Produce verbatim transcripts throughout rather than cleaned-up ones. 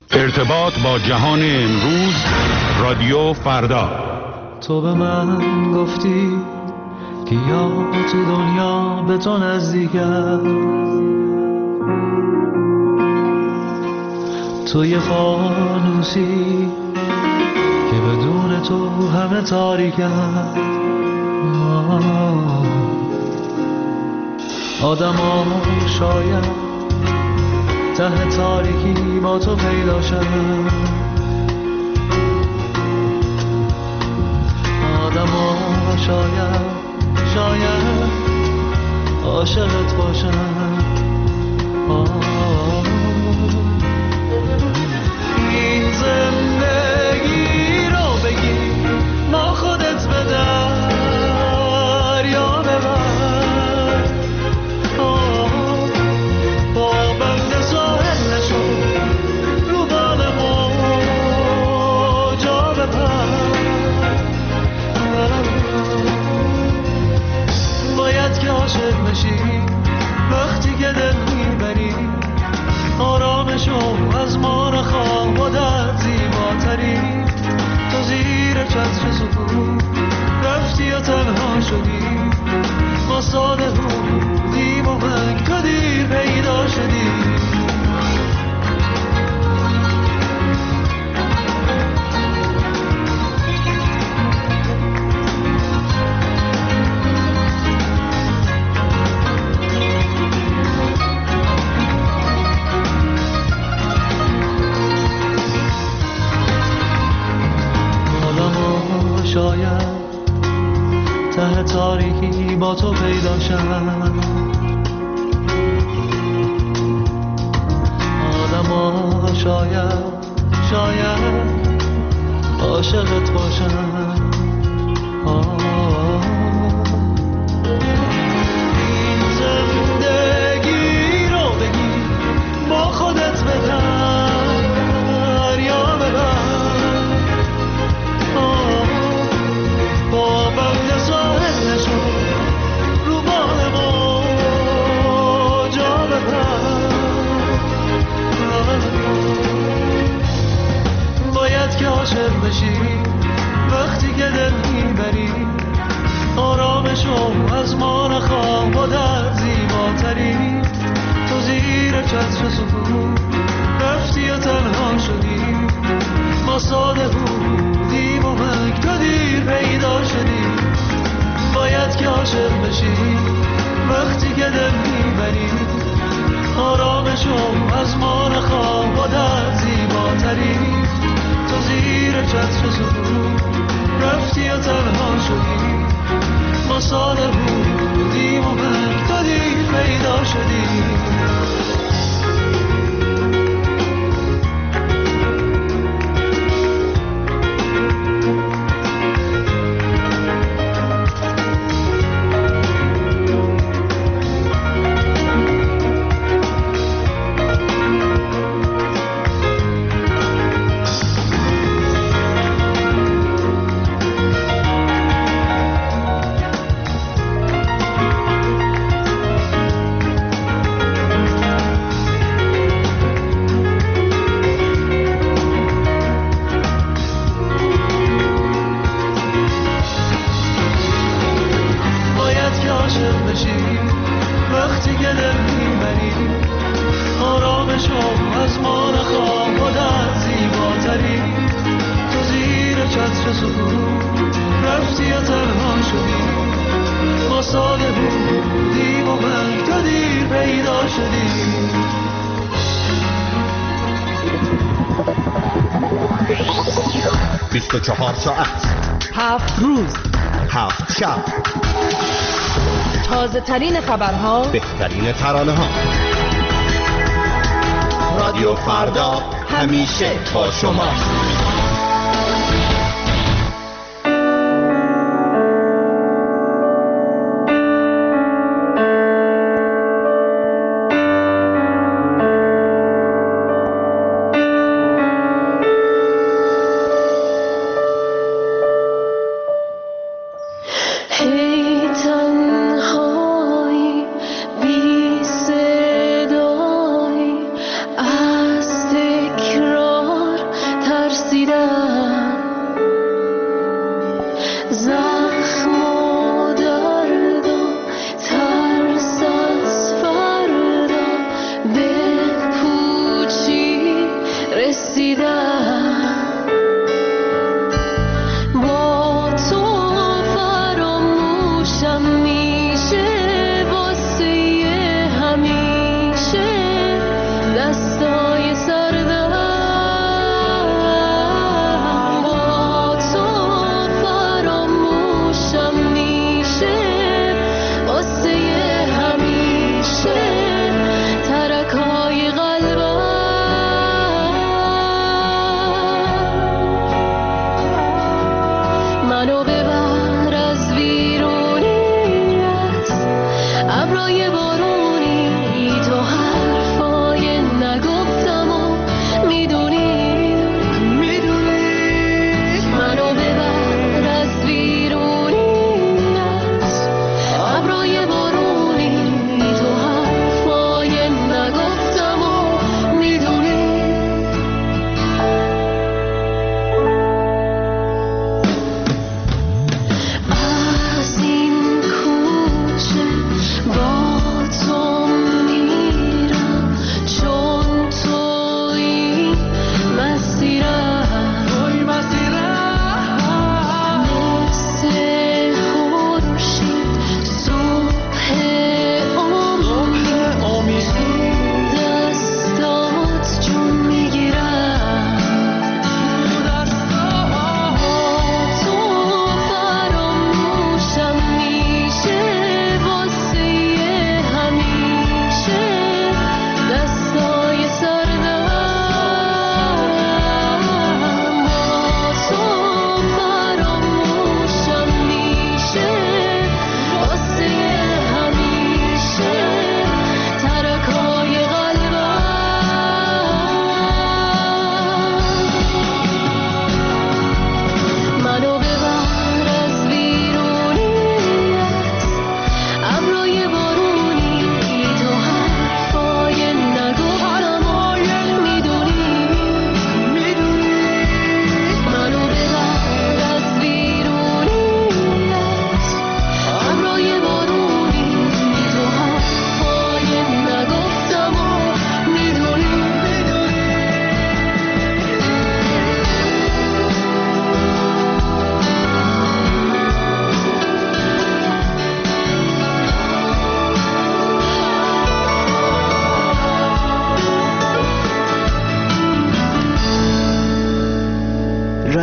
ارتباط با جهان امروز، رادیو فردا. تو به من گفتی که یا تو دنیا به تو نزدیکم، تو یه فانوسی که بدون تو همه تاریکم. آدم ها شاید ته تاریکی با تو پیدا شد، آدم ها شاید شاید عاشقت باشن. این زندگی رو بگی ما خودت به دریا ببر، با بند ساحل نشو رو بال موجا بپر. باید که عاشق بشی وقتی که دل میبری، آرامشو از ما نخواه و در زیباتری. تو زیر چتر سکوت رفتی و تنها شدی، ما ساده بودیم و من تو دیر پیدا شدی. شاید ته تاریکی با تو پیدا شد، آدم ها شاید شاید عاشقت باشن. این زندگی رو بگی با خودت به دریا ببر، با بند ساحل نشو رو بال موجا بپر. باید که عاشق بشی وقتی که دل میبری، آرامشو از ما نخواه و در زیباتری. تو زیر چتر سکوت رفتی و تنها شدی، ما ساده بودیم و من تو دیر پیدا شدی. باید که عاشق بشی وقتی که دل میبری، آرامشو از ما نخواه و در زیباتری. تو زیر چتر سکوت رفتی و تنها شدی، ما ساده بودیم و من تو دیر پیدا شدی. بیست و چهار ساعت، هفت روز، هفت شب، تازه ترین خبرها، بهترین ترانه ها. رادیو فردا همیشه با شما. بی صدایی از تکرار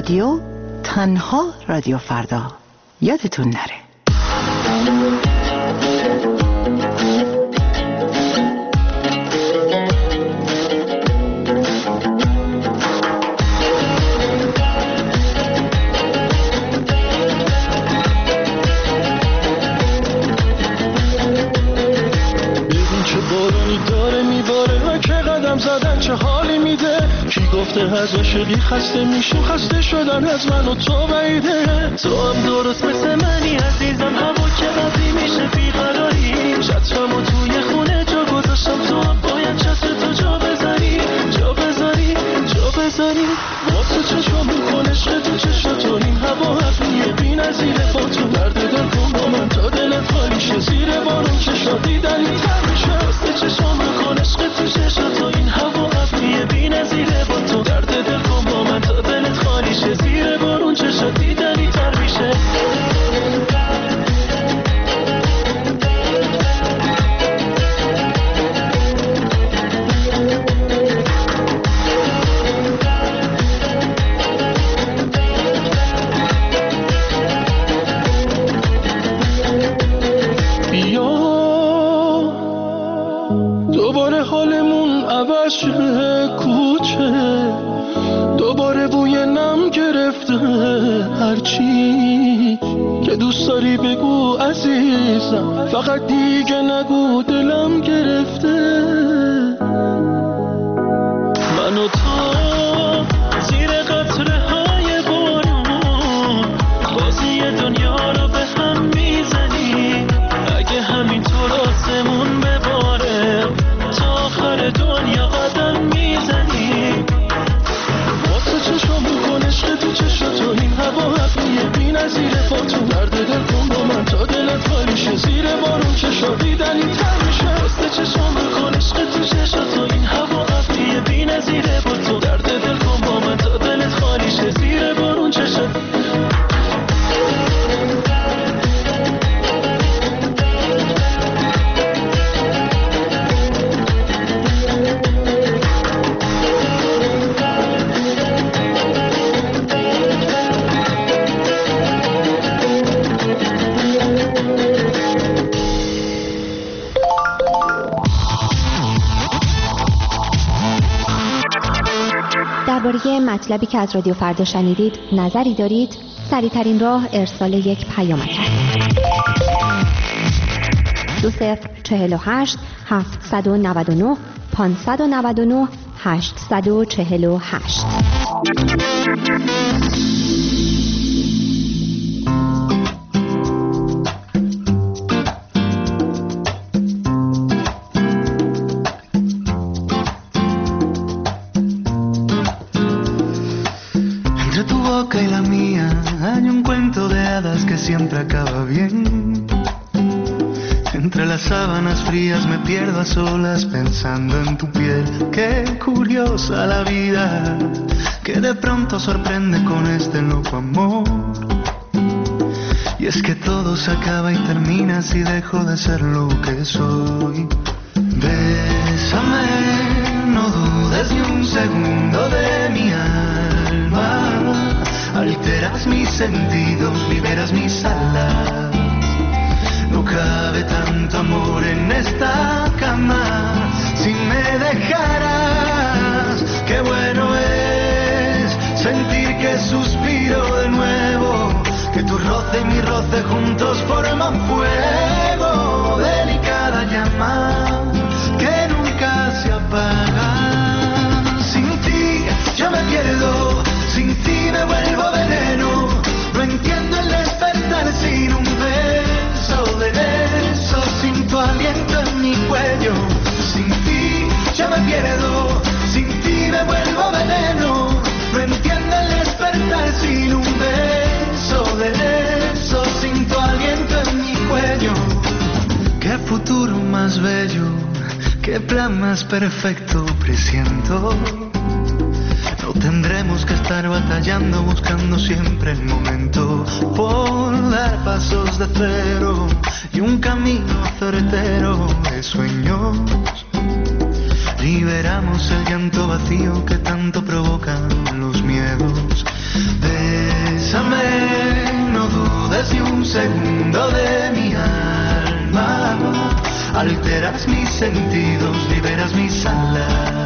رادیو، تنها رادیو فردا. یادتون نره. زدن چه حالی میده، کی گفته از عاشقی خسته میشیم، خسته شدن از من و تو بعیده. تو هم درست مثل منی عزیزم، هوا که قضی میشه بیقراری، چترمو توی خونه جا گذاشتم، تو هم باید چتر تو جا بذاری، جا بذاری، جا بذاری. واسه چشمون کن عشق تو چشمتون، این هوا حقیه بی نظیره، با تو درد دل کن با من تا دلت خالی شه، زیر بارون که شادی دلی تر میشه. واسه چشمون کن عشق تو چشمتون، این هوا حقیه بی نظیره، با تو درد دل کن با من تا دلت خالی شه، زیر بارون که شادی دلی تر میشه. کوچه دوباره بوی نم گرفته، هرچی که دوست داری بگو عزیزم، فقط دیگه نگو دلم گرفته. من و تو زیر قطره های بارون، بازی دنیا رو به هم میزنی، اگه همینطور آسمون بباره تا آخر دنیا قدم میزنی. واسه چشمون کن عشق تو چشمتون، این هوا حقیه بی نظیره، با تو درد دل کن با من تا دلت خالی شه، زیر بارون که شادی دلی تر میشه. واسه چشمون کن عشق تو چشمتون، این هوا حقیه بی نظیره، با تو درد دل کن با من تا دلت خالی شه، زیر بارون که شادی. درباره مطلبی که از رادیو فردا شنیدید نظری دارید؟ سریع‌ترین راه ارسال یک پیامک است. دو صفر چهل و هشت هفتصد و نود و نه پانصد و نود و نه هشتصد و چهل و هشت. Siempre acaba bien. Entre las sábanas frías me pierdo a solas pensando en tu piel. Qué curiosa la vida, que de pronto sorprende con este loco amor. Y es que todo se acaba y termina si dejo de ser lo que soy. Bésame, no dudes ni un segundo de mi alma. Alteras mis sentidos, liberas mis alas. No cabe tanto amor en esta cama. Si me dejaras, qué bueno es sentir que suspiro de nuevo, que tu roce y mi roce juntos forman fuego. Delicada llama que nunca se apaga. Sin ti yo me pierdo, sin ti me vuelvo veneno. No entiendo el despertar sin un beso de beso, sin tu aliento en mi cuello. Sin ti yo me pierdo, sin ti me vuelvo veneno. No entiendo el despertar sin un beso de beso, sin tu aliento en mi cuello. Qué futuro más bello, qué plan más perfecto presiento. No tendremos que estar batallando, buscando siempre el momento por dar pasos de cero y un camino certero de sueños. Liberamos el llanto vacío que tanto provocan los miedos. De Alteras mis sentidos, liberas mis alas.